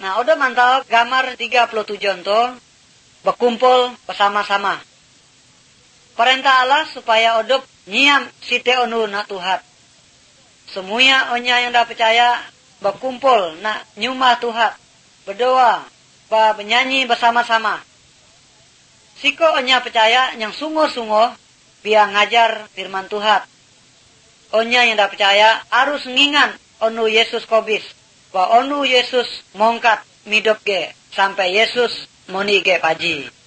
Nah, udah mantal gambar 37 itu berkumpul bersama-sama. Perintah Allah supaya odop nyiam site onu na Tuhan. Semuanya onya yang dah percaya berkumpul nak nyumah Tuhan. Berdoa, bernyanyi bersama-sama. Siko onya percaya yang sungguh-sungguh biar ngajar firman Tuhan. Onya yang dah percaya harus ngingan onu Yesus kobis. Bahwa onu Yesus mongkat midop ge sampai Yesus moni ge paji.